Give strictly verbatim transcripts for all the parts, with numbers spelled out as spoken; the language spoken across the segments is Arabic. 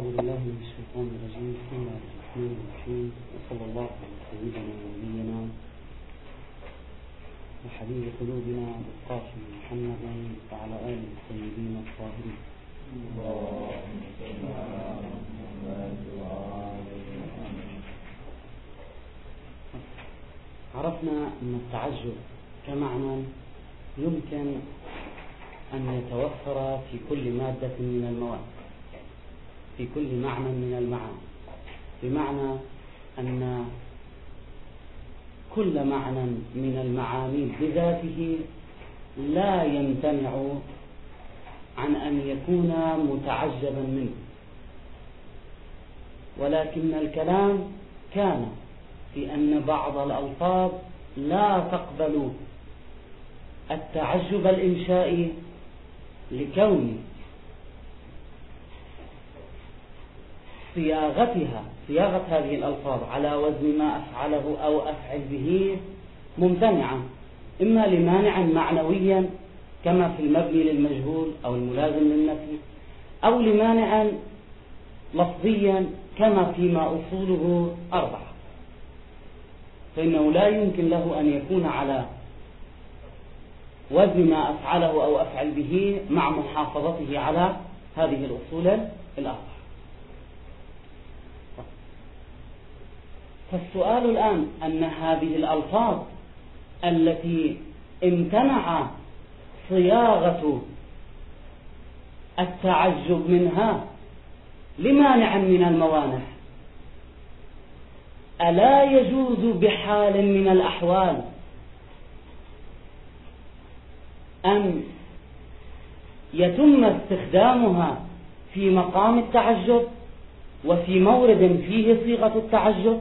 أعوذ بالله من الشيطان الرجيم. بسم الله الرحمن الرحيم، وصلى الله على سيدنا ونبينا وحبيب قلوبنا القاسم محمد وعلى آله الطيبين الطاهرين. عرفنا أن التعجب كمعنى يمكن أن يتوفر في كل مادة من المواد، في كل معنى من المعاني، بمعنى أن كل معنى من المعاني بذاته لا يمتنع عن أن يكون متعجبا منه، ولكن الكلام كان في أن بعض الألفاظ لا تقبل التعجب الإنشائي لكون صياغتها صياغة هذه الألفاظ على وزن ما أفعله أو أفعل به ممتنعا، إما لمانع معنويا كما في المبني للمجهول أو الملازم للنفي، أو لمانع لفظيا كما فيما أصوله أربعة، فإنه لا يمكن له أن يكون على وزن ما أفعله أو أفعل به مع محافظته على هذه الأصول الأربعة. فالسؤال الآن أن هذه الألفاظ التي امتنع صياغة التعجب منها لمانع من الموانع، ألا يجوز بحال من الأحوال أن يتم استخدامها في مقام التعجب وفي مورد فيه صيغة التعجب؟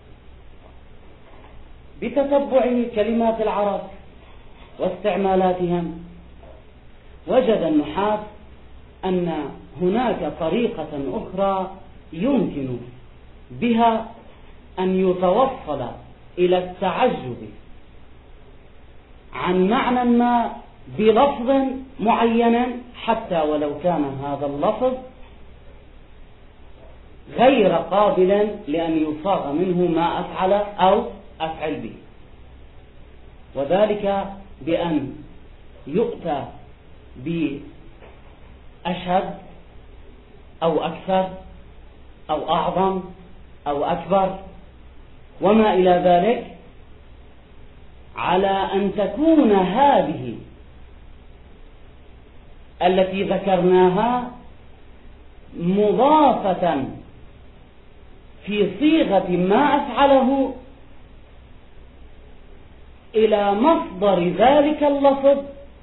بتتبع كلمات العرب واستعمالاتهم وجد النحاة أن هناك طريقة أخرى يمكن بها أن يتوصل إلى التعجب عن معنى ما بلفظ معين، حتى ولو كان هذا اللفظ غير قابل لأن يصاغ منه ما أفعل أو أفعل به، وذلك بأن يؤتى بأشد أو أكثر أو أعظم أو أكبر وما إلى ذلك، على أن تكون هذه التي ذكرناها مضافة في صيغة ما أفعله إلى مصدر ذلك اللفظ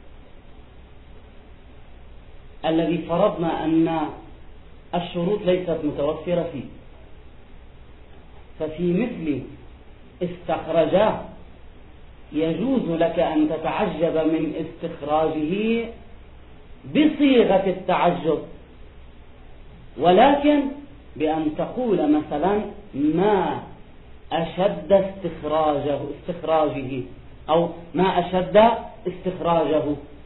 الذي فرضنا أن الشروط ليست متوفرة فيه. ففي مثل استخرجاه يجوز لك أن تتعجب من استخراجه بصيغة التعجب، ولكن بأن تقول مثلا ما أشد استخراجه استخراجه أو ما أشد استخراجه.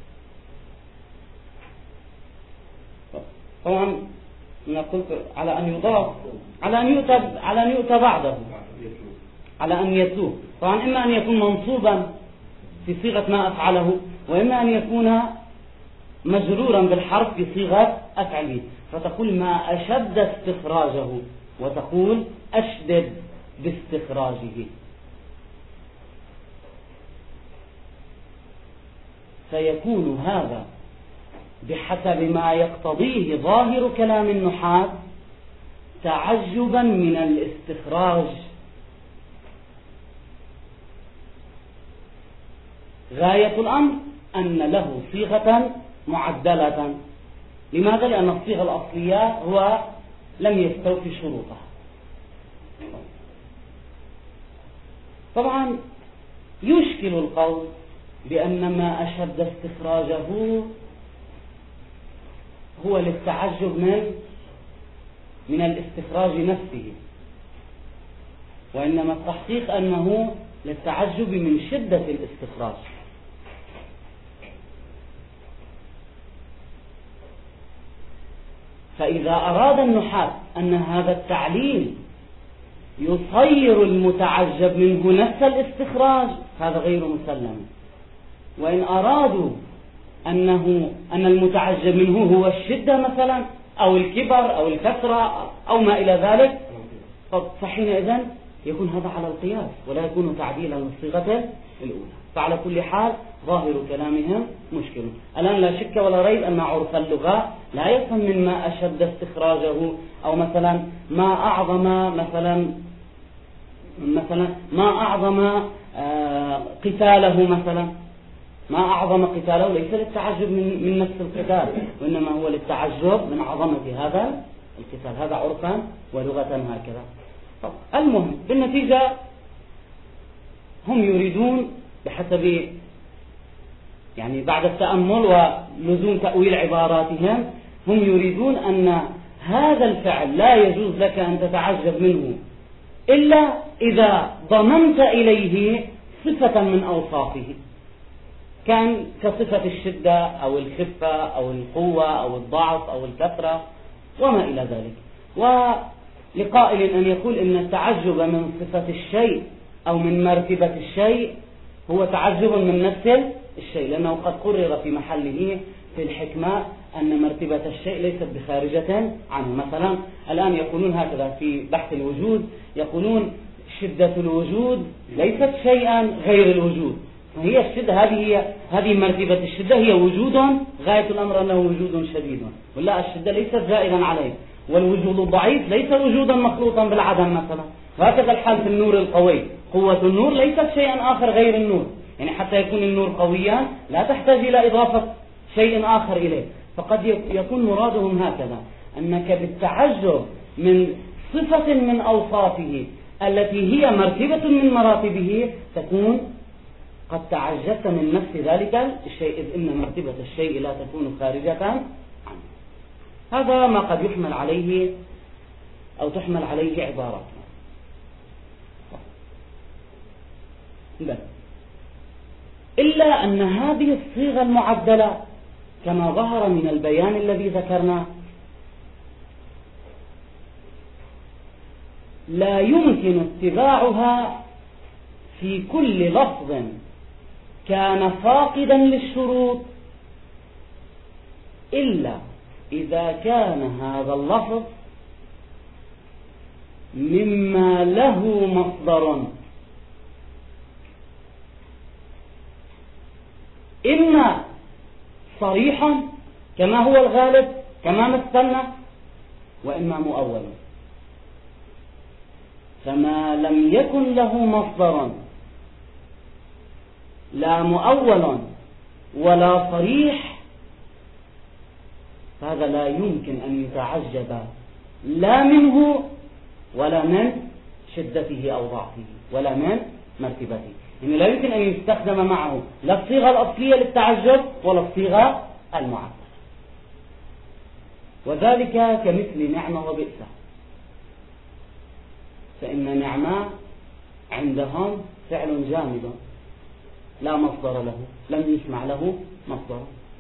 طبعا نقول على أن يضاف على أن يؤتى على أن يؤتى بعده على أن يتلوه. طبعا إما أن يكون منصوبا في صيغة ما أفعله، وإما أن يكون مجرورا بالحرف في صيغة أفعل به، فتقول ما أشد استخراجه وتقول أشدد باستخراجه، فيكون هذا بحسب ما يقتضيه ظاهر كلام النحاة تعجبا من الاستخراج. غاية الأمر أن له صيغة معدلة. لماذا؟ لأن الصيغة الأصلية هو لم يستوفي شروطها. طبعا يشكل القول بأن ما أشد استخراجه هو للتعجب من من الاستخراج نفسه، وإنما التحقيق أنه للتعجب من شدة الاستخراج. فإذا أراد النحاة أن هذا التعليل يصير المتعجب منه نفس الاستخراج هذا غير مسلم. وإن أرادوا أنه أن المتعجب منه هو الشدة مثلا أو الكبر أو الكثرة أو ما إلى ذلك فحينئذ يكون هذا على القياس ولا يكون تعديلا للصيغة الأولى. فعلى كل حال ظاهر كلامهم مشكل. الآن لا شك ولا ريب أن عرف اللغة لا يفهم من ما أشد استخراجه أو مثلا ما أعظم مثلا مثلا ما أعظم آه قتاله مثلا ما أعظم قتاله ليس للتعجب من, من نفس القتال وإنما هو للتعجب من عظمة هذا القتال. هذا عرفا ولغة هكذا. المهم بالنتيجة هم يريدون بحسب يعني بعد التأمل ولزوم تأويل عباراتهم هم يريدون أن هذا الفعل لا يجوز لك أن تتعجب منه إلا إذا ضممت إليه صفة من أوصافه كان كصفة الشدة أو الخفة أو القوة أو الضعف أو الكثرة وما إلى ذلك. ولقائل أن يقول إن التعجب من صفة الشيء أو من مرتبة الشيء هو تعجب من نفس الشيء لأنه قد قرر في محله في الحكمة أن مرتبة الشيء ليست بخارجة عنه. مثلا الآن يقولون هكذا في بحث الوجود يقولون شدة الوجود ليست شيئا غير الوجود فهي الشدة هذه هي هذه مرتبة الشدة هي وجود غاية الأمر أنه وجود شديد ولا الشدة ليست زائدا عليه والوجود الضعيف ليس وجودا مخلوطا بالعدم مثلا. وهكذا الحال في النور القوي قوة النور ليست شيئا آخر غير النور يعني حتى يكون النور قويا لا تحتاج إلى إضافة شيء آخر إليه. فقد يكون مرادهم هكذا أنك بالتعجب من صفة من أوصافه التي هي مرتبة من مراتبه تكون قد تعجبت من نفس ذلك الشيء إذ إن مرتبة الشيء لا تكون خارجة عنه. هذا ما قد يحمل عليه أو تحمل عليه عبارات. إلا أن هذه الصيغة المعدلة كما ظهر من البيان الذي ذكرناه لا يمكن اتباعها في كل لفظ كان فاقدا للشروط إلا إذا كان هذا اللفظ مما له مصدر إما صريحا كما هو الغالب كما مثلنا وإما مؤولا. فما لم يكن له مصدر لا مؤول ولا صريح هذا لا يمكن أن يتعجب لا منه ولا من شدته أو ضعفه ولا من مرتبته. يعني لا يمكن أن يستخدم معه لا الصيغة الأصلية للتعجب ولا الصيغة المعدلة. وذلك كمثل نعمة وبئسة. فإن نعمة عندهم فعل جامد لا مصدر له لم يسمع له مصدر.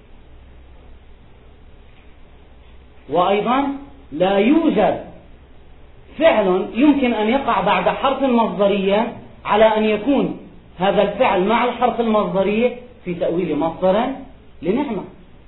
وأيضا لا يوجد فعل يمكن أن يقع بعد حرف مصدرية على أن يكون هذا الفعل مع الحرف المصدري في تأويل مصدر لنعمة.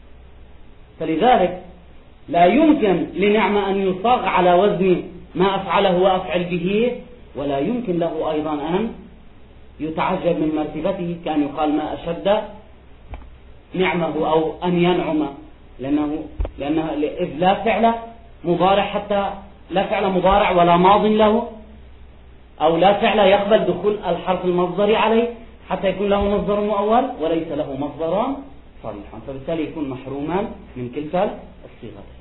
فلذلك لا يمكن لنعمة أن يصاغ على وزن ما أفعله وأفعل به ولا يمكن له أيضا أن يتعجب من مرتبته كان يقال ما أشد نعمه أو أن ينعم لأنه, لأنه إذ لا فعل مضارع حتى لا فعل مضارع ولا ماض له أو لا فعل يقبل دخول الحرف المصدري عليه حتى يكون له مصدر مؤول وليس له مصدر صريحا فبالتالي يكون محروما من كلتا الصيغتين.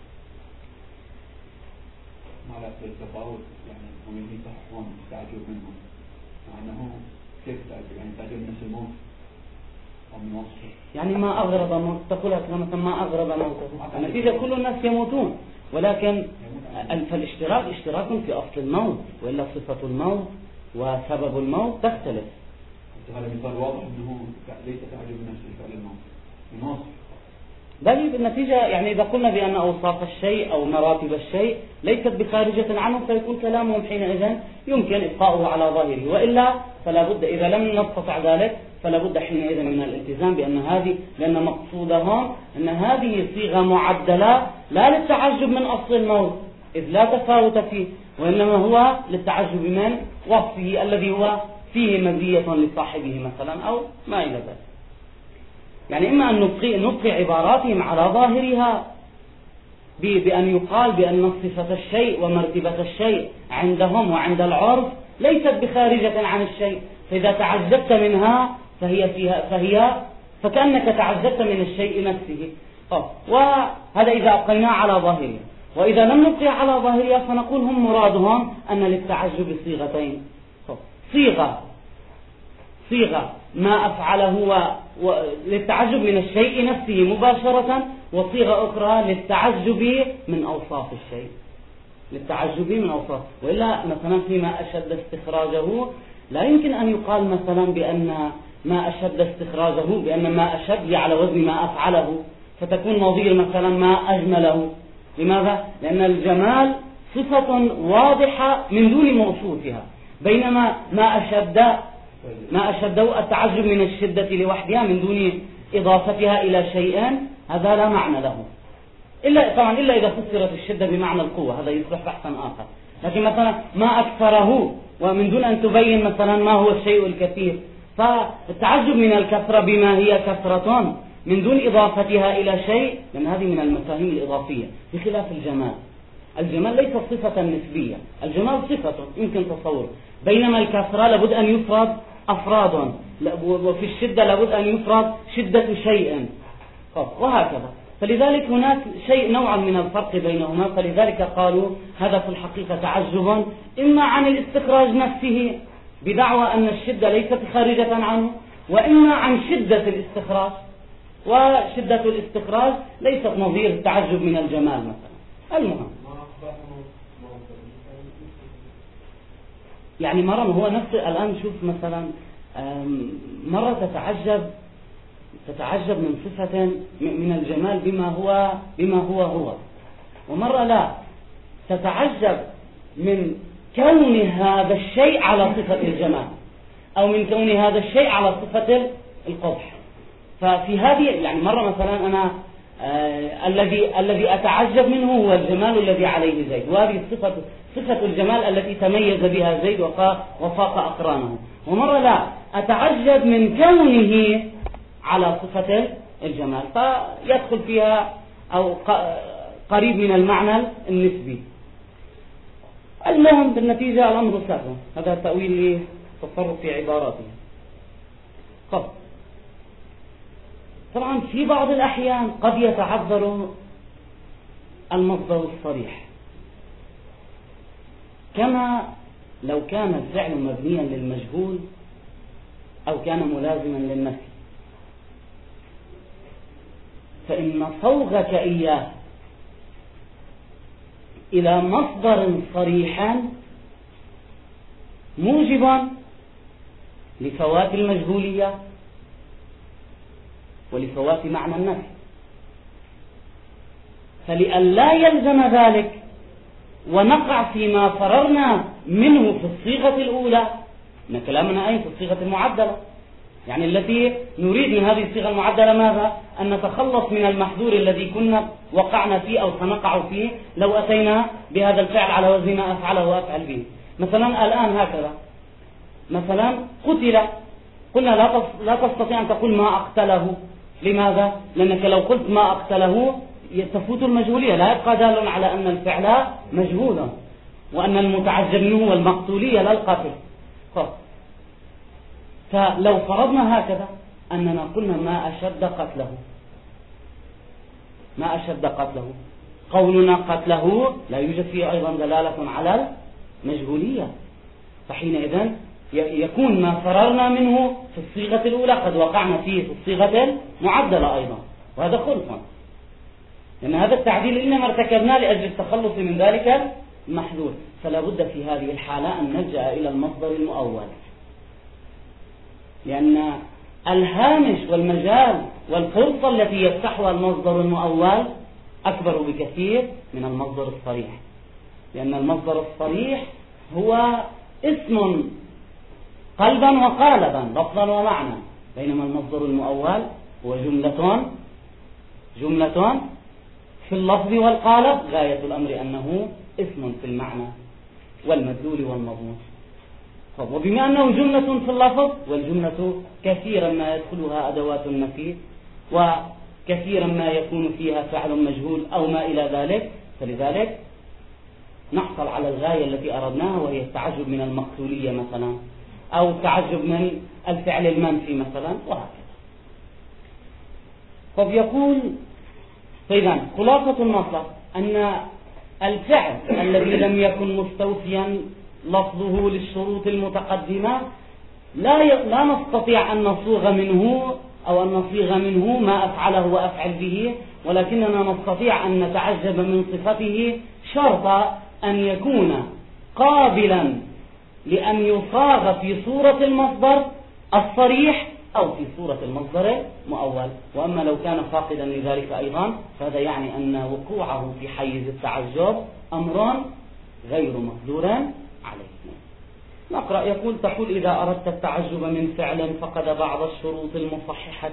ما لا التفاوت يعني هم يصحون تعجب منهم مع أنه كيف تعجب يعني تعجب من الموت أو من وصفه يعني ما أغرب موت تقول مثلا ما أغرب موته النتيجة كل الناس يموتون ولكن فالاشتراك اشتراك في أصل الموت وإلا صفة الموت وسبب الموت تختلف. هذا مثال واضح أنه ليس تعجب من نفس فعل الموت من وصف بل بالنتيجة يعني إذا قلنا بأن أوصاف الشيء أو مراتب الشيء ليست بخارجة عنه فيكون كلامهم حينئذ يمكن إبقاؤه على ظاهره، وإلا فلا بد إذا لم نستطع ذلك فلا بد حينئذ من الالتزام بأن هذه، لأن مقصودهم أن هذه صيغة معدلة لا للتعجب من أصل الموت إذ لا تفاوت فيه، وإنما هو للتعجب من وصفه الذي هو فيه مزية لصاحبه مثلا أو ما إلى ذلك. يعني إما أن نبقي, نبقي عباراتهم على ظاهرها بأن يقال بأن صفة الشيء ومرتبة الشيء عندهم وعند العرف ليست بخارجة عن الشيء، فإذا تعجبت منها فهي, فيها فهي فكأنك تعجبت من الشيء نفسه. وهذا إذا أبقيناه على ظاهرها، وإذا لم نبقي على ظاهرها فنقول هم مرادهم أن للتعجب صيغتين، صيغة صيغة ما أفعله للتعجب من الشيء نفسه مباشرة، وصيغة أخرى للتعجب من أوصاف الشيء، للتعجب من أوصاف. وإلا مثلا فيما أشد استخراجه لا يمكن أن يقال مثلا بأن ما أشد استخراجه بأن ما أشد على وزن ما أفعله، فتكون نظير مثلا ما أجمله. لماذا؟ لأن الجمال صفة واضحة من دون موصوفها، بينما ما أشد ما أشده التعجب من الشدة لوحدها من دون إضافتها إلى شيء، هذا لا معنى له، إلا طبعا إلا إذا فسرت الشدة بمعنى القوة، هذا يصبح بحثا آخر. لكن مثلا ما أكثره ومن دون أن تبين مثلا ما هو الشيء الكثير، فالتعجب من الكثرة بما هي كثرة من دون إضافتها إلى شيء، لأن هذه من المفاهيم الإضافية، بخلاف الجمال. الجمال ليس صفة نسبية، الجمال صفة يمكن تصور، بينما الكثرة لابد أن يفرض أفراد، وفي الشدة لابد أن يفرض شدة شيء، وهكذا. فلذلك هناك شيء نوعا من الفرق بينهما، فلذلك قالوا هذا في الحقيقة تعجب إما عن الاستخراج نفسه بدعوى أن الشدة ليست خارجة عنه، وإما عن شدة الاستخراج، وشدة الاستخراج ليست نظير التعجب من الجمال مثلا. المهم يعني مرة هو نفس الآن شوف مثلا مرة تتعجب تتعجب من صفة من الجمال بما هو بما هو هو، ومرة لا تتعجب من كون هذا الشيء على صفة الجمال، أو من كون هذا الشيء على صفة القبح. ففي هذه يعني مرة مثلا أنا آه الذي الذي أتعجب منه هو الجمال الذي عليه زيد، وهذه الصفة صفة الجمال التي تميز بها زيد وفاق أقرانه. ومرة لا أتعجب من كونه على صفة الجمال، فيدخل فيها أو قريب من المعنى النسبي. المهم بالنتيجة الأمر سهل، هذا التأويل للتطرق في عباراته. طب طبعا في بعض الأحيان قد يتعذر المصدر الصريح، كما لو كان الفعل مبنيا للمجهول أو كان ملازما للنفي، فإن صوغك إياه إلى مصدر صريح موجب لفوات المجهولية ولفوات معنى النفي، فلئلا يلزم ذلك ونقع فيما فررنا منه في الصيغة الأولى، من كلامنا أي في الصيغة المعدلة، يعني التي نريد من هذه الصيغة المعدلة ماذا؟ أن نتخلص من المحذور الذي كنا وقعنا فيه أو سنقع فيه لو أتينا بهذا الفعل على وزن ما أفعله وأفعل به. مثلا الآن هكذا، مثلا قتل، قلنا لا تستطيع أن تقول ما أقتله. لماذا؟ لأنك لو قلت ما أقتله تفوت المجهولية، لا يبقى دال على أن الفعل مجهولا وأن المتعجب منه والمقتولية لا القاتل. فلو فرضنا هكذا أننا قلنا ما أشد قتله، ما أشد قتله، قولنا قتله لا يوجد فيه أيضا دلالة على المجهولية، فحينئذ يكون ما فررنا منه في الصيغة الأولى قد وقعنا فيه في الصيغة المعدلة أيضا، وهذا خلق، لأن هذا التعديل إنما ارتكبناه لأجل التخلص من ذلك المحذور. فلا بد في هذه الحالة أن نلجأ إلى المصدر المؤول، لأن الهامش والمجال والفرصة التي يفتحها المصدر المؤول أكبر بكثير من المصدر الصريح، لأن المصدر الصريح هو اسم قلبا وقالبا لفظا ومعنى، بينما المصدر المؤول هو جملة جملة في اللفظ والقالب، غاية الأمر أنه اسم في المعنى والمدلول والمضمون. وبما أنه جملة في اللفظ، والجملة كثيرا ما يدخلها أدوات النفي وكثيرا ما يكون فيها فعل مجهول أو ما إلى ذلك، فلذلك نحصل على الغاية التي أردناها، وهي التعجب من المقتولية مثلا، أو التعجب من الفعل المنفي مثلا، وهكذا. فبيقول فإذا خلاصة المطلب أن الفعل الذي لم يكن مستوفيا لفظه للشروط المتقدمة لا لا نستطيع أن نصوغ منه أو أن نصيغ منه ما أفعله وأفعل به، ولكننا نستطيع أن نتعجب من صفته شرط أن يكون قابلا لأن يصاغ في صورة المصدر الصريح أو في صورة المصدر المؤول. وأما لو كان فاقدا لذلك أيضا فهذا يعني أن وقوعه في حيز التعجب أمر غير مقدور عليه. نقرأ. يقول تقول إذا أردت التعجب من فعل فقد بعض الشروط المصححة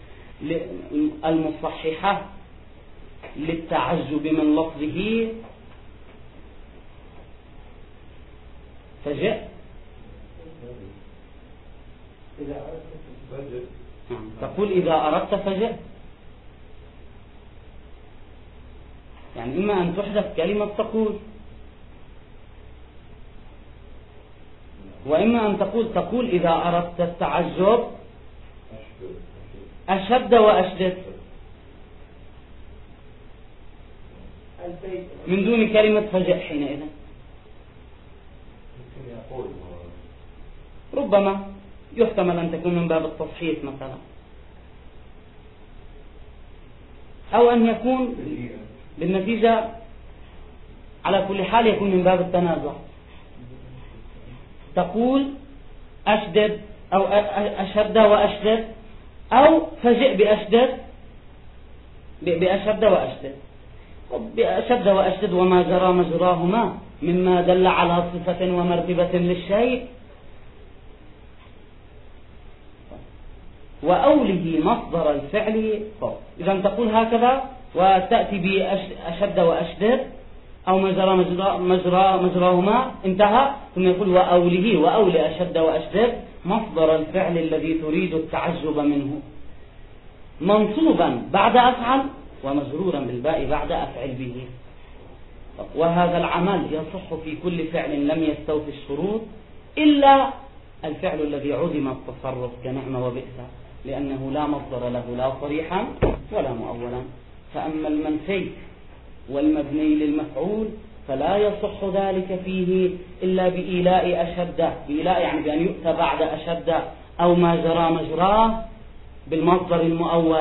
المصححة للتعجب من لفظه فجئ. تقول إذا أردت فجئ، يعني إما أن تحذف كلمة تقول، وإما أن تقول تقول إذا أردت التعجب أشد وأشدد من دون كلمة فجئ. حينئذ ربما يحتمل أن تكون من باب التصحيح مثلا، أو أن يكون بالنتيجة. على كل حال يكون من باب التنازع. تقول أشدد أو أشد وأشدد، أو فجئ بأشدد بأشد وأشدد. بأشد وأشدد وما جرى مجراهما مما دل على صفة ومرتبة للشيء، وأوله مصدر الفعل فوق. إذا تقول هكذا وتأتي بأشد وأشدد أو مجرى مجرى مجرى مجراهما، انتهى. ثم يقول وأوله وأول أشد وأشدد مصدر الفعل الذي تريد التعجب منه، منصوبا بعد أفعل ومجرورا بالباء بعد أفعل به. وهذا العمل يصح في كل فعل لم يستوفي الشروط إلا الفعل الذي عدم التصرف كنعم وبئس، لأنه لا مصدر له لا صريحا ولا مؤولا. فأما المنفي والمبني للمفعول فلا يصح ذلك فيه إلا بإيلاء أشد، بإيلاء يعني بأن يؤتى بعد أشد أو ما جرى مجراه بالمصدر المؤول.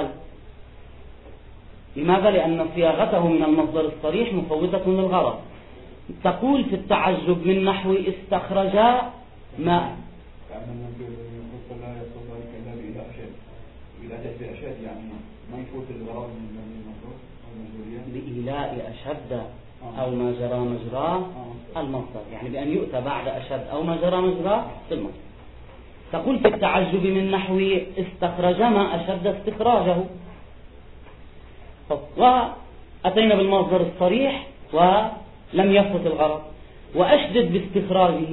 لماذا؟ لأن صياغته من المصدر الصريح مفوتة للغرض. تقول في التعجب من نحو استخرج ما ما يفوت الغرض من المصدر بإيلاء أشد أو ما جرى مجراه المصدر، يعني بأن يؤتى بعد أشد أو ما جرى مجراه المصدر. تقول في التعجب من نحو استخرج ما أشد استخراجه، وأتينا بالمصدر الصريح ولم يفوت الغرض، وأشدد باستخراجه.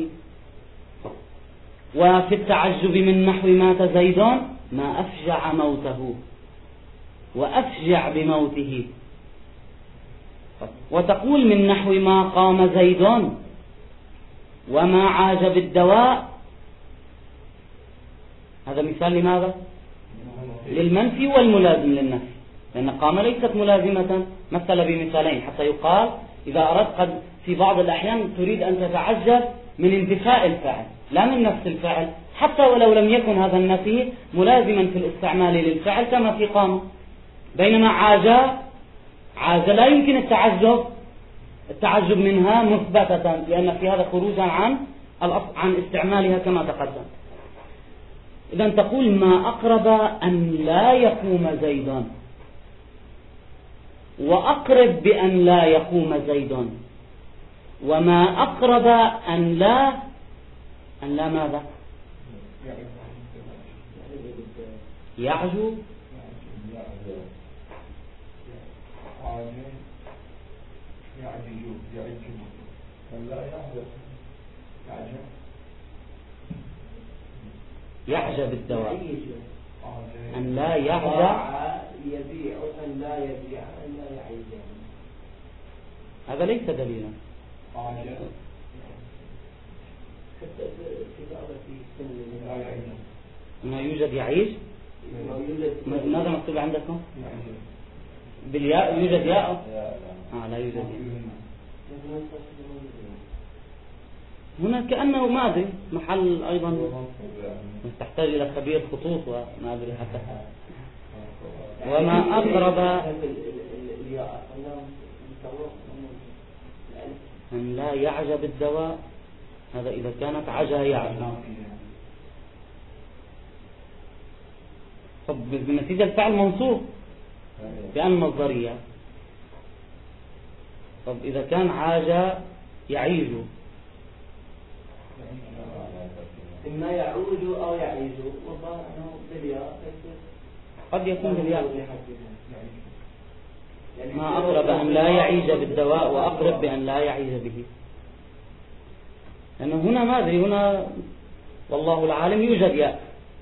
وفي التعجب من نحو مات زيد ما أفجع موته وأفجع بموته. وتقول من نحو ما قام زيد وما عاج بالدواء، هذا مثال لماذا؟ للمنفي والملازم للنفي، لأن قام ليست ملازمة. مثل بمثالين حتى يقال إذا أردت قد في بعض الأحيان تريد أن تتعجب من انتفاء الفعل لا من نفس الفعل، حتى ولو لم يكن هذا النفي ملازما في الاستعمال للفعل كما في قام. بينما عاج عاج لا يمكن التعجب التعجب منها مثبتة، لأن في هذا خروجا عن عن استعمالها كما تقدم. إذا تقول ما أقرب أن لا يقوم زيد، وأقرب بأن لا يقوم زيد، وما أقرب أن لا أن لا ماذا يعجو يعجب الدواء أن لا يعجب يبيع أن لا يبيع أن لا يعيب. هذا ليس دليلا. ما يوجد يعيش. ماذا مكتوب عندكم؟ بالياء يوجد ياء؟ آه لا يوجد ياء. هنا كأنه ماضي محل أيضا تحتاج إلى خبير خطوط وما أدري حتى. وما أقرب أن لا يعجب الدواء، هذا إذا كانت عجا يعجب. طب بالنتيجة الفعل منصوب بأن مصدرية. طب إذا كان عاجا يعيج، إما يعوج أو يعيج، قد يكون بالياء. ما أقرب أن لا يعيج بالدواء وأقرب بأن لا يعيج به، لأنه هنا ما أدري، هنا والله العالم يوجد ياء.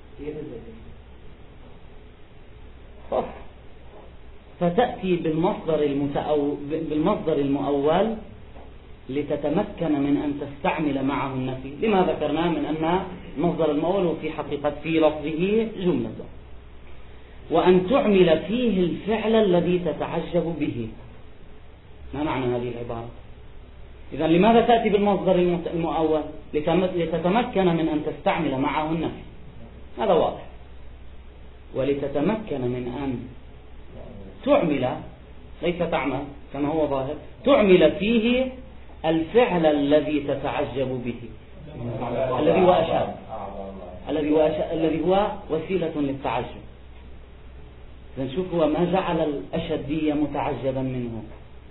فتأتي بالمصدر المتأو... بالمصدر المؤول لتتمكن من أن تستعمل معه النفي، لما ذكرنا من أن مصدر المؤول في حقيقة في لفظه جملة، وأن تعمل فيه الفعل الذي تتعجب به. ما معنى هذه العبارة؟ إذن لماذا تأتي بالمصدر المؤول؟ لتتمكن من أن تستعمل معه النفي، هذا واضح. ولتتمكن من أن تعمل، ليس تعمل كما هو ظاهر، تعمل فيه الفعل الذي تتعجب به، الذي هو أشد، الذي هو الذي هو وسيلة للتعجب. نشوف هو ما جعل الأشدية متعجبا منه،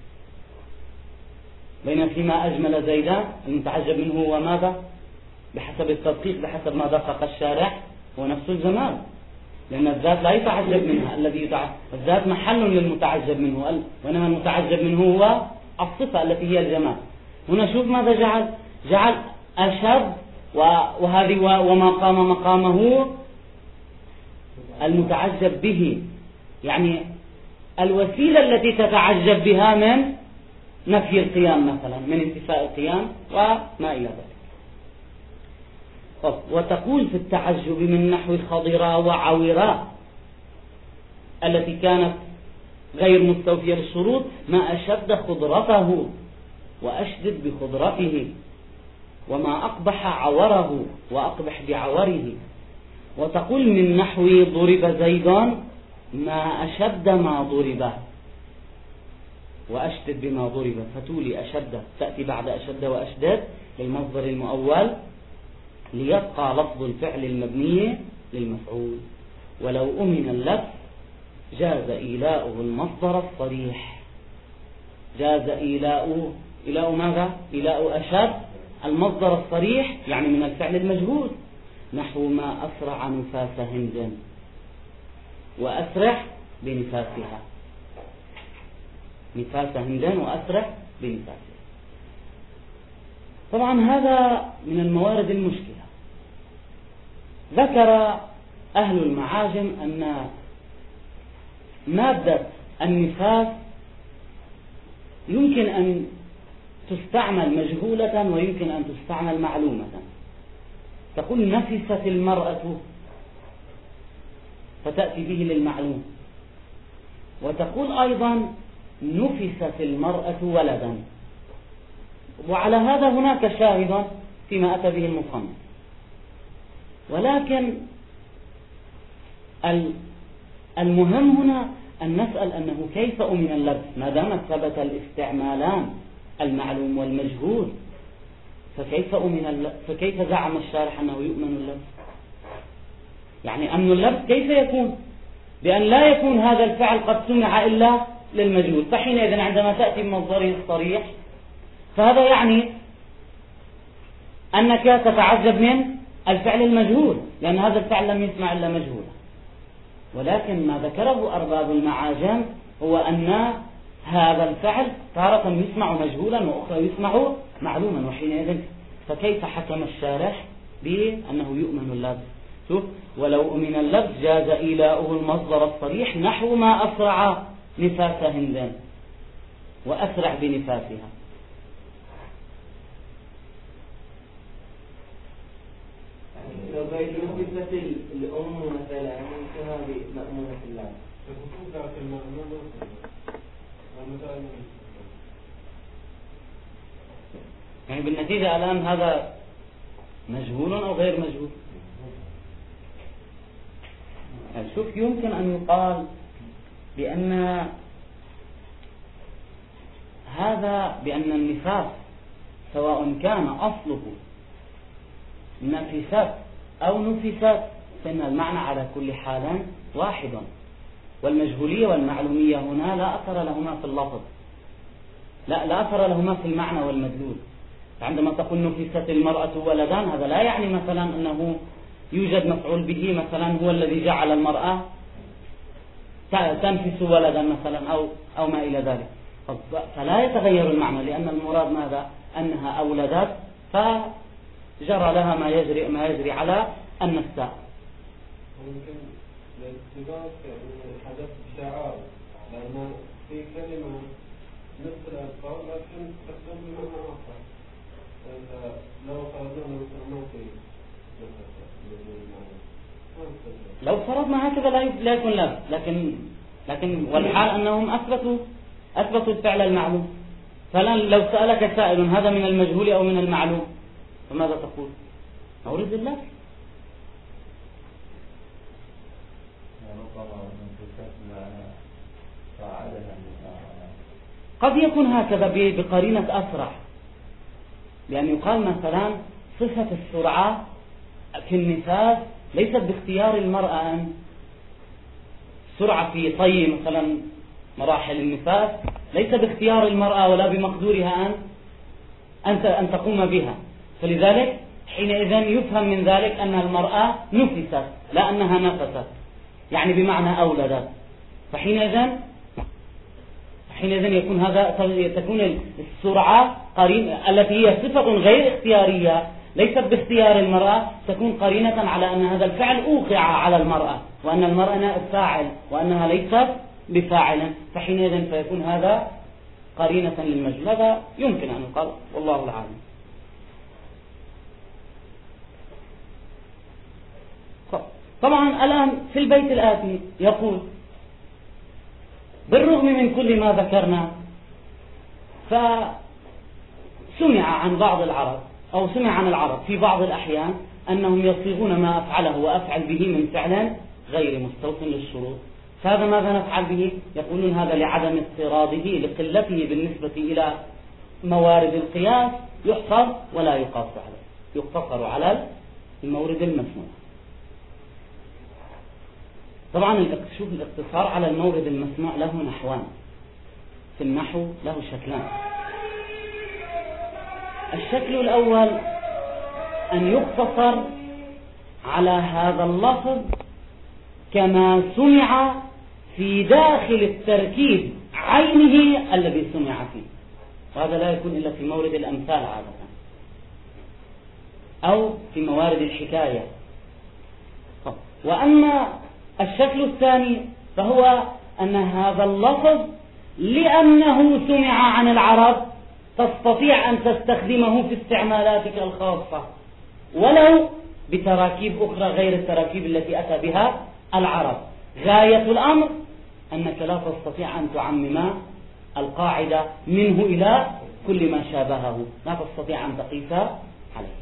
بين فيما أجمل زيدا المتعجب منه هو ماذا؟ بحسب التدقيق، بحسب ما دقق الشارح، هو نفس الجمال، لأن الذات لا يتعجب منها، الذي يتعجب الذات محل للمتعجب منه، وإنما المتعجب منه هو الصفة التي هي الجمال. هنا شوف ماذا جعل، جعل أشد وهذه وما قام مقامه المتعجب به، يعني الوسيلة التي تتعجب بها من نفي القيام مثلا، من انتفاء القيام وما إلى ذلك. وتقول في التعجب من نحو خضرا وعورا التي كانت غير مستوفية للشروط، ما أشد خضرته وأشدد بخضرته، وما أقبح عوره وأقبح بعوره. وتقول من نحو ضرب زيد ما أشد ما ضرب وأشدد بما ضرب، فتولي أشد تأتي بعد أشد وأشدد للمصدر المؤول، ليبقى لفظ الفعل المبني للمفعول. ولو أمن اللفظ جاز إيلاؤه المصدر الصريح. جاز إيلاؤه، إيلاء ماذا؟ إيلاء أشد المصدر الصريح، يعني من الفعل المجهول، نحو ما أسرع نفاس هند وأسرع بنفاسها، نفاس هند وأسرع بنفاسها. طبعا هذا من الموارد المشكلة. ذكر أهل المعاجم أن مادة النفاس يمكن أن تستعمل مجهولة ويمكن أن تستعمل معلومة. تقول نفست المرأة فتأتي به للمعلوم، وتقول أيضا نفست المرأة ولدا. وعلى هذا هناك شاهد فيما أتى به المصنف، ولكن المهم هنا أن نسأل أنه كيف أمن اللبس ما دام ثبت الاستعمالان المعلوم والمجهول، فكيف أمن اللبس؟ فكيف زعم الشارح أنه يؤمن اللبس؟ يعني أمن اللبس كيف يكون؟ بأن لا يكون هذا الفعل قد سمع إلا للمجهول، فحينئذ عندما تأتي بمصدره الصريح فهذا يعني أنك تتعجب من الفعل المجهول، لأن هذا الفعل لم يسمع إلا مجهولا. ولكن ما ذكره أرباب المعاجم هو أن هذا الفعل تارة يسمع مجهولا وأخرى يسمع معلوما، وحينئذ فكيف حكم الشارح بأنه يؤمن اللبس؟ شوف، ولو أمن اللبس جاز إيلاؤه المصدر الصريح نحو ما أسرع نفاس هند وأسرع بنفاسها. لو بيت نفست الأم مثلا فهذه مأمونة الله. يعني بالنتيجة الآن هذا مجهول أو غير مجهول؟ يعني شوف، يمكن أن يقال بأن هذا بأن النفاس سواء كان أصله نفست أو نفست فإن المعنى على كل حال واحد، والمجهولية والمعلومية هنا لا أثر لهما في اللفظ، لا لا أثر لهما في المعنى والمدلول. عندما تقول نفست المرأة ولدان هذا لا يعني مثلا أنه يوجد مفعول به مثلا هو الذي جعل المرأة تنفس ولدا مثلا أو أو ما إلى ذلك، فلا يتغير المعنى، لأن المراد ماذا؟ أنها أولدت فجرى لها ما يجري ما يجري على النساء. ممكن الاتفاق يعني حدث شعار، لأن في كلمة نفس الألفاظ لكن تستخدم بمعنى آخر. لو فرضنا مثلا ما في لو فرضنا هكذا لا يكون لبس، لكن لكن والحال أنهم أثبتوا أثبتوا الفعل المعلوم. فلن لو سألك سائل هذا من المجهول أو من المعلوم فماذا تقول؟ أورد اللبس. قد يكون هكذا بقرينة أسرع، لأن يقال مثلا صفة السرعة في النفاس ليست باختيار المرأة، أن سرعة في طي مثلا مراحل النفاس ليس باختيار المرأة ولا بمقدورها أن أن أن تقوم بها، فلذلك حينئذ يفهم من ذلك أن المرأة نفست لا أنها نفست، يعني بمعنى أولدت. فحينئذ حينئذ يكون هذا تكون السرعة قرينة التي هي صفة غير اختيارية ليست باختيار المرأة، تكون قرينة على أن هذا الفعل أوقع على المرأة وأن المرأة فاعل وأنها ليست بفاعل، فحينئذ فيكون هذا قرينة للمجهول. هذا يمكن أن يقال والله العالم. طبعا الآن في البيت الآتي يقول بالرغم من كل ما ذكرنا فسمع عن بعض العرب أو سمع عن العرب في بعض الأحيان أنهم يصيغون ما أفعله وأفعل به من فعل غير مستوف للشروط، فهذا ماذا نفعل به؟ يقولون هذا لعدم اضطراده لقلته بالنسبة إلى موارد القياس يحفظ ولا يقاس عليه، يقتصر على المورد المسموع. طبعا شوف الاقتصار على المورد المسموع له نحوان، في النحو له شكلان. الشكل الأول أن يقتصر على هذا اللفظ كما سمع في داخل التركيب عينه الذي سمع فيه، وهذا لا يكون إلا في مورد الأمثال عادة أو في موارد الحكاية. وأما الشكل الثاني فهو أن هذا اللفظ لأنه سمع عن العرب تستطيع أن تستخدمه في استعمالاتك الخاصة ولو بتراكيب أخرى غير التراكيب التي أتى بها العرب. غاية الأمر أنك لا تستطيع أن تعمم القاعدة منه إلى كل ما شابهه، لا تستطيع أن تقيس عليه.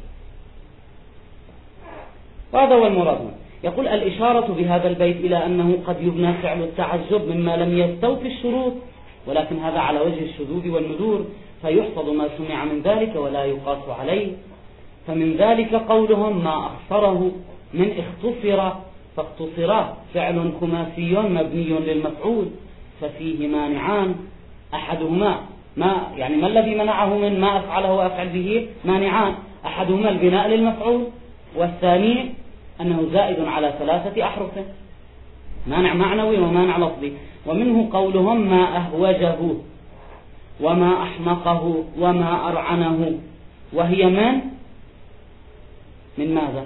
وهذا هو المراد. يقول الإشارة بهذا البيت إلى أنه قد يبنى فعل التعجب مما لم يستوفي الشروط، ولكن هذا على وجه الشذوذ والندور، فيحفظ ما سمع من ذلك ولا يقاس عليه. فمن ذلك قولهم ما أخصره من اختصر فاقتصر فعل خماسي مبني للمفعول ففيه مانعان، أحدهما ما يعني ما الذي منعه من ما أفعله وأفعل به؟ مانعان، أحدهما البناء للمفعول، والثاني أنه زائد على ثلاثة أحرف، مانع معنوي ومانع لفظي. ومنه قولهم ما أهوجه وما أحمقه وما أرعنه، وهي من من ماذا؟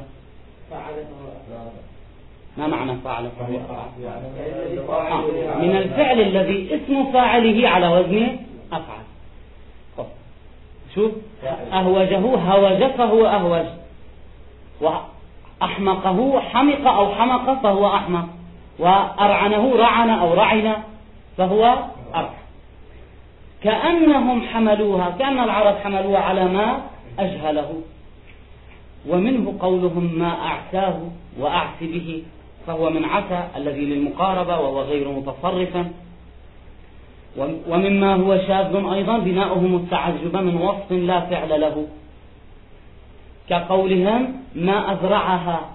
ما معنى فعل؟ آه. من الفعل الذي اسم فاعله على وزن أفعل. شوف، أهوجه هوج فهو أهوج، وأحمقه حمق أو حمق فهو أحمق، وأرعنه رعن أو رعن فهو أرع. كأنهم حملوها، كأن العرب حملوها على ما أجهله. ومنه قولهم ما أعساه وأعس به، فهو من عسى الذي للمقاربة وهو غير متصرفا. ومما هو شاذ أيضا بناؤهم التعجب من وصف لا فعل له، كقولهم ما أذرعها،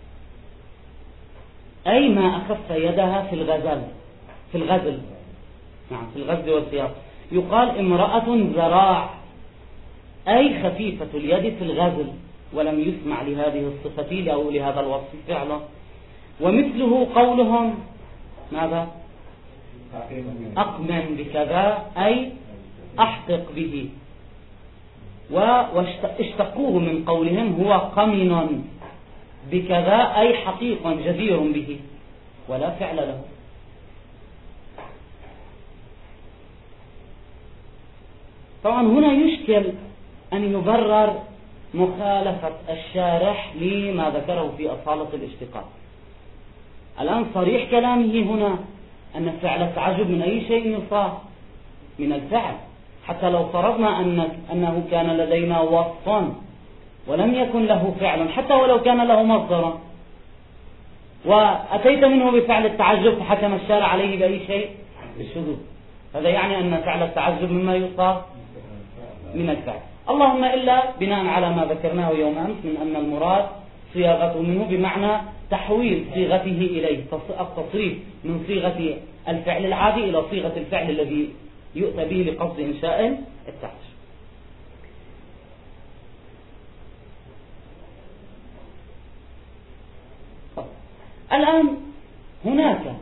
أي ما أخف يدها في الغزل في الغزل نعم في الغزل والسياق. يقال امرأة ذراع، أي خفيفة اليد في الغزل، ولم يسمع لهذه الصفة أو لهذا الوصف فعلا. ومثله قولهم ماذا؟ أقمن بكذا، أي أحقق به. واشتقوه من قولهم هو قمن بكذا، أي حقيق جدير به ولا فعل له. طبعا هنا يشكل أن يبرر مخالفة الشارح لما ذكره في أصالة الاشتقاق. الآن صريح كلامه هنا أن فعل التعجب من أي شيء يصاغ؟ من الفعل، حتى لو فرضنا أن أنه كان لدينا وصف ولم يكن له فعل، حتى ولو كان له مصدر، وأتيت منه بفعل التعجب فحكم الشارع عليه بأي شيء؟ بالشذوذ. هذا يعني أن فعل التعجب مما يصاغ من الفعل، اللهم إلا بناء على ما ذكرناه يوم أمس من أن المراد صياغته منه بمعنى تحويل صيغته إليه، التصريف من صيغة الفعل العادي إلى صيغة الفعل الذي يؤتى به لقصد إنشاء التعجب. الآن هناك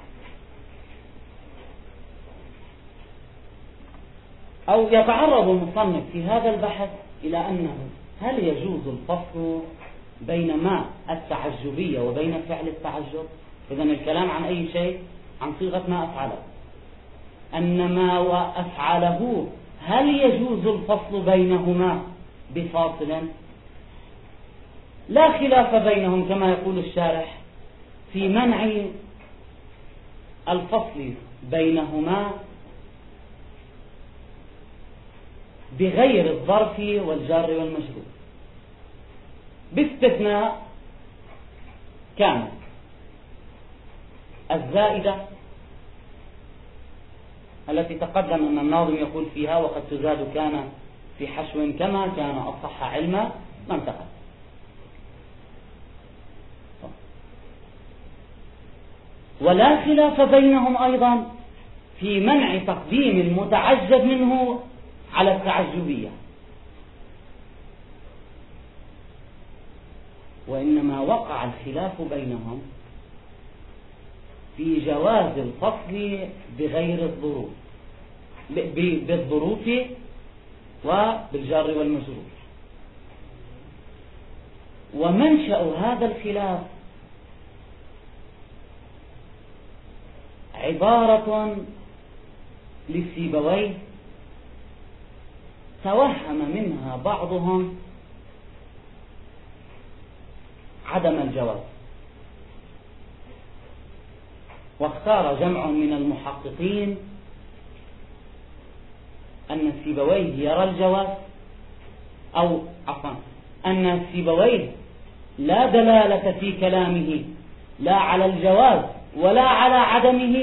أو يتعرض المصنف في هذا البحث إلى أنه هل يجوز الفصل بين ما التعجبية وبين فعل التعجب؟ إذن الكلام عن أي شيء؟ عن صيغة ما أفعله. أن ما وأفعله هل يجوز الفصل بينهما بفاصل؟ لا خلاف بينهم كما يقول الشارح في منع الفصل بينهما بغير الظرف والجار والمجرور، باستثناء كان الزائدة التي تقدم أن الناظم يقول فيها وقد تزاد كان في حشو كما كان أصح علما من تقدم. ولا خلاف بينهم أيضا في منع تقديم المتعجب منه على التعجبية، وإنما وقع الخلاف بينهم في جواز الفصل بغير الظروف، بالظروف وبالجار والمجرور. ومنشأ هذا الخلاف عبارة لسيبويه توهم منها بعضهم عدم الجواز، واختار جمع من المحققين أن سيبويه يرى الجواز، أو عفوا أن سيبويه لا دلالة في كلامه لا على الجواز ولا على عدمه،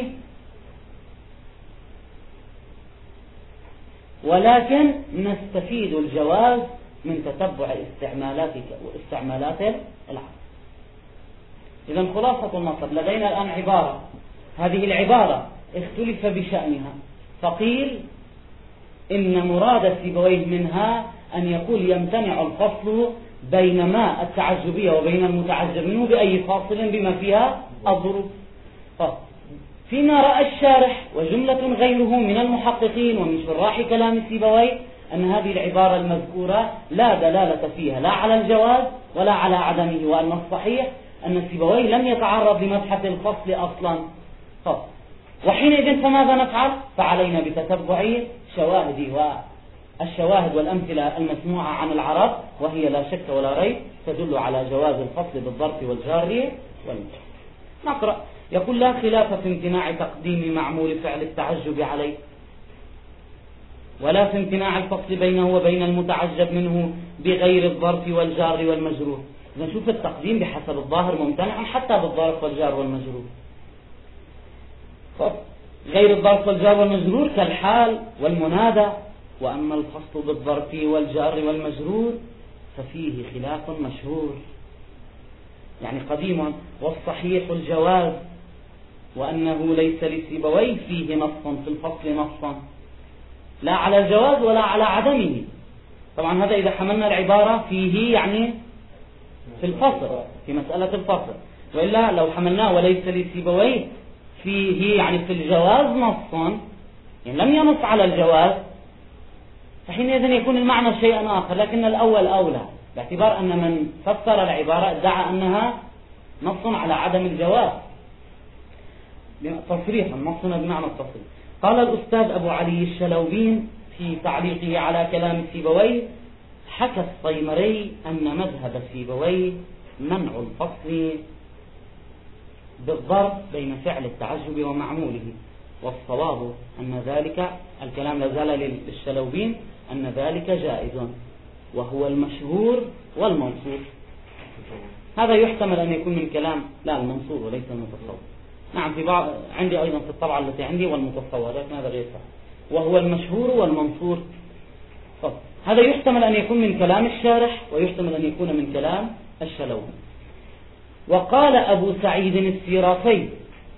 ولكن نستفيد الجواز من تتبع استعمالات استعمالات العرب. إذا خلاصة المطلب لدينا الآن عبارة، هذه العبارة اختلف بشأنها، فقيل إن مراد سيبويه منها أن يقول يمتنع الفصل بين ما التعجبية وبين المتعجب منه بأي فاصل بما فيها الظروف. فيما رأى الشارح وجملة غيره من المحققين ومن شراح كلام سيبويه أن هذه العبارة المذكورة لا دلالة فيها لا على الجواز ولا على عدمه، وأن الصحيح أن سيبويه لم يتعرض لمبحث الفصل أصلا. وحينئذ فماذا نفعل؟ فعلينا بتتبع شواهد والشواهد والأمثلة المسموعة عن العرب، وهي لا شك ولا ريب تدل على جواز الفصل بالظرف والجار والمجرور. نقرأ. يقول لا خلاف في امتناع تقديم معمول فعل التعجب عليه، ولا في امتناع الفصل بينه وبين المتعجب منه بغير الظرف والجار والمجرور. نشوف التقديم بحسب الظاهر ممتنع حتى بالظرف والجار والمجرور. غير الظرف والجار والمجرور كالحال والمنادى. وأما الفصل بالظرف والجار والمجرور ففيه خلاف مشهور، يعني قديم، والصحيح الجواز، وأنه ليس لسيبويه فيه نص في الفصل نصا لا على الجواز ولا على عدمه. طبعا هذا إذا حملنا العبارة فيه يعني في الفصل، في مسألة الفصل، وإلا لو حملناه وليس لسيبويه فيه يعني في الجواز نصا، يعني لم ينص على الجواز، فحينئذ يكون المعنى شيئا آخر. لكن الأول أولى، باعتبار أن من فسر العبارة ادعى أنها نص على عدم الجواز تصريحا، نصنا بمعنى التصريح. قال الأستاذ أبو علي الشلوبين في تعليقه على كلام سيبويه: حكى الصيمري أن مذهب سيبويه منع الفصل بالضرب بين فعل التعجب ومعموله، والصواب أن ذلك، الكلام لازال للشلوبين، أن ذلك جائز وهو المشهور والمنصور. هذا يحتمل أن يكون من كلام لا المنصور وليس المتصور. نعم، في بعض عندي أيضا في الطبعة التي عندي والمتصور، لكن هذا غير صحيح. وهو المشهور والمنصور. طب. هذا يحتمل أن يكون من كلام الشارح ويحتمل أن يكون من كلام الشلوبي. وقال أبو سعيد السيرافي: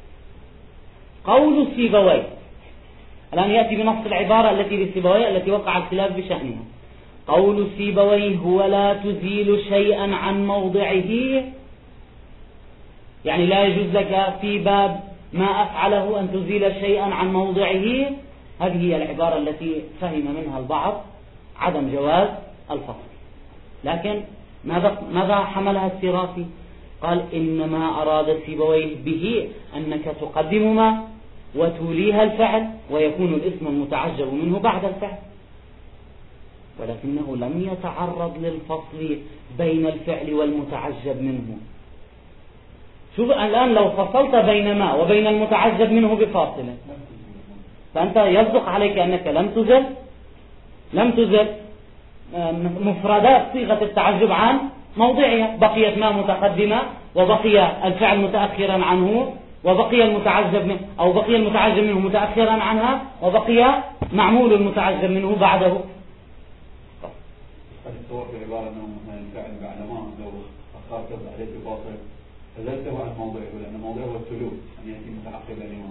قول سيبويه، الآن يأتي بنص العبارة التي لسيبويه التي وقع الخلاف بشأنها: قول سيبويه هو لا تزيل شيئا عن موضعه، يعني لا يجوز لك في باب ما أفعله أن تزيل شيئا عن موضعه. هذه هي العبارة التي فهم منها البعض عدم جواز الفصل. لكن ماذا ماذا حملها السيرافي؟ قال: إنما أراد سيبويه به أنك تقدم ما وتوليها الفعل ويكون الاسم المتعجب منه بعد الفعل، ولكنه لم يتعرض للفصل بين الفعل والمتعجب منه. شوف الآن لو فصلت بين ما وبين المتعجب منه بفاصلة، فأنت يصدق عليك أنك لم تزل لم تزل مفردات صيغة التعجب عن موضعها. بقيت ما متقدمة وبقي الفعل متأخرا عنه وبقي المتعجب منه، أو بقي المتعجب منه متأخرا عنها وبقي معمول المتعجب منه بعده. قد الصور في عبارة أنه الفعل بعد ما لو أخرت عليه بفاصل فزلته عن موضعه، لأن موضعه هو السلوك أن يأتي متأخر الإمام.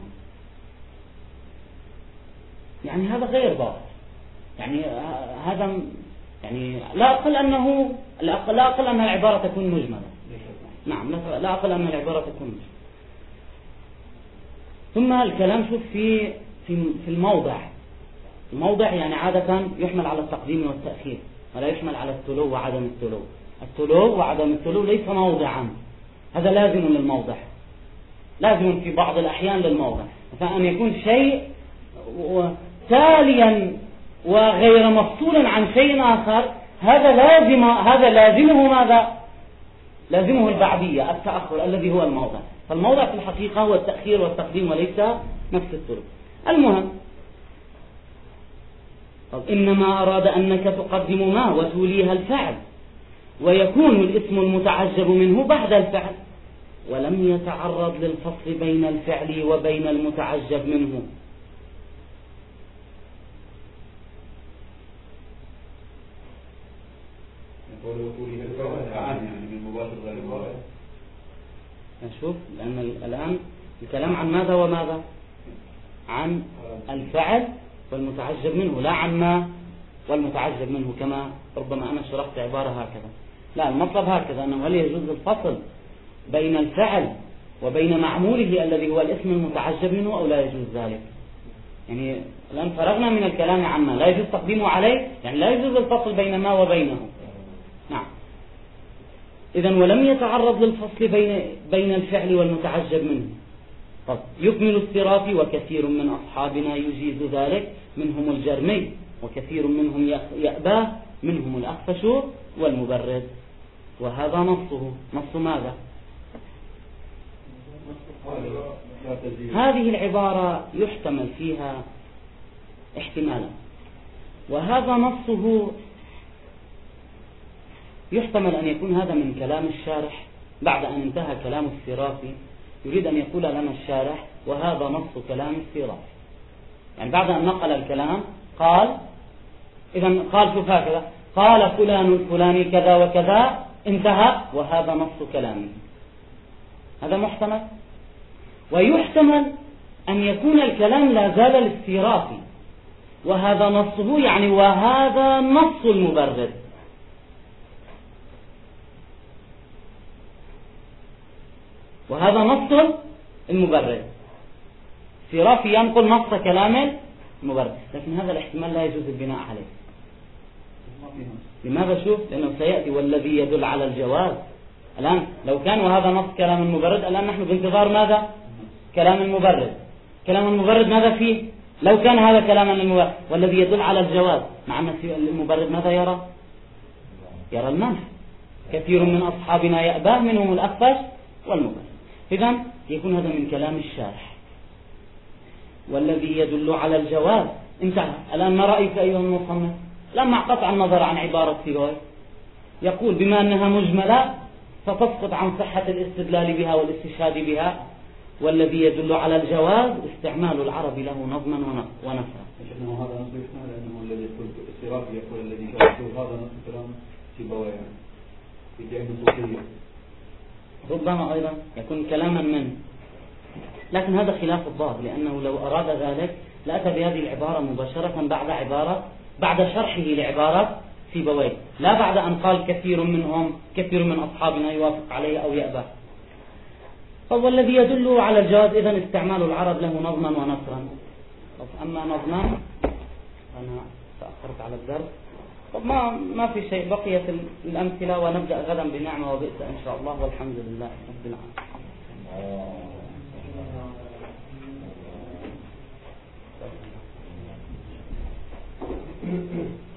يعني هذا غير ضابط، يعني هذا يعني لا أقل أنه لا أقل أن العبارة تكون مجملة. نعم، لا أقل أن العبارة تكون مجملة. ثم الكلام شوف في في في الموضع. الموضع يعني عادة يحمل على التقديم والتأخير، ولا يحمل على التلو وعدم التلو. التلو وعدم التلو ليس موضعا، هذا لازم للموضع، لازم في بعض الأحيان للموضع. فأن يكون شيء تاليا وغير مفصول عن شيء آخر، هذا لازم هذا لازمه ماذا؟ لازمه البعدية، التأخر الذي هو الموضع. فالموضع في الحقيقة هو التأخير والتقديم وليس نفس التلو. المهم، طب إنما أراد أنك تقدم ما وتوليها الفعل ويكون الاسم المتعجب منه بعد الفعل، ولم يتعرض للفصل بين الفعل وبين المتعجب منه. يعني من مباشر غير نشوف، لأن الآن الكلام عن ماذا وماذا؟ عن الفعل والمتعجب منه، لا عن ما والمتعجب منه، كما ربما أنا شرحت عبارة هكذا. لا، المطلب هكذا، أنه هل يجوز الفصل بين الفعل وبين معموله الذي هو الاسم المتعجب منه أو لا يجوز ذلك؟ يعني الآن فرغنا من الكلام عن ما لا يجوز تقديمه عليه، يعني لا يجوز الفصل بين ما وبينه. نعم. إذن ولم يتعرض للفصل بين بين الفعل والمتعجب منه. طب يكمل الصراف وكثير من أصحابنا يجيز ذلك، منهم الجرمي وكثير منهم يأباه، منهم الأخفش والمبرد. وهذا نصه. نص ماذا؟ هذه العبارة يحتمل فيها احتمالا، وهذا نصه يحتمل أن يكون هذا من كلام الشارح بعد أن انتهى كلام الصرافي، يريد أن يقول لنا الشارح وهذا نص كلام الصرافي. يعني بعد أن نقل الكلام قال، إذا قال شوف هكذا، قال فلان الفلاني كذا وكذا، انتهى، وهذا نص كلامه. هذا محتمل. ويحتمل أن يكون الكلام لا زال للصرافي وهذا نصه، يعني وهذا نص المبرد. وهذا نص المبرد. الصرافي ينقل نص كلام المبرد، لكن هذا الاحتمال لا يجوز البناء عليه. لماذا؟ شوف، لأنه سيأتي والذي يدل على الجواز. الآن لو كان وهذا نص كلام المبرد، الآن نحن بانتظار ماذا؟ كلام المبرد. كلام المبرد ماذا فيه؟ لو كان هذا كلاما المبرد والذي يدل على الجواز، مع أن المبرد ماذا يرى؟ يرى المنع. كثير من أصحابنا يأباه، منهم الأخفش والمبرد. إذن يكون هذا من كلام الشارح. والذي يدل على الجواز انتهى. الآن ما رأيك أيها المصنف؟ لما قطع النظر عن عبارة سيبويه، يقول بما أنها مجملة فتسقط عن صحة الاستدلال بها والاستشهاد بها، والذي يدل على الجواز استعمال العرب له نظما ونثرا. لأنه هذا نص يحتمل أنه الذي يقول الصرافي يقول الذي يقول هذا نص كلام سيبويه، يدعي النصوصية. ربما أيضا يكون كلاما منه، لكن هذا خلاف الظاهر، لأنه لو أراد ذلك لأتى بهذه العبارة مباشرة بعد عبارة بعد شرحه لعبارة سيبويه، لا بعد أن قال كثير منهم كثير من أصحابنا يوافق عليه أو يأبى. فهو الذي يدل على الجواز إذن استعمال العرب له نظما ونثرا. أما نظما أنا تأخرت على الدرس، طب ما ما في شيء، بقيت الأمثلة ونبدأ غدا بنعمة وبئس إن شاء الله، والحمد لله رب العالمين.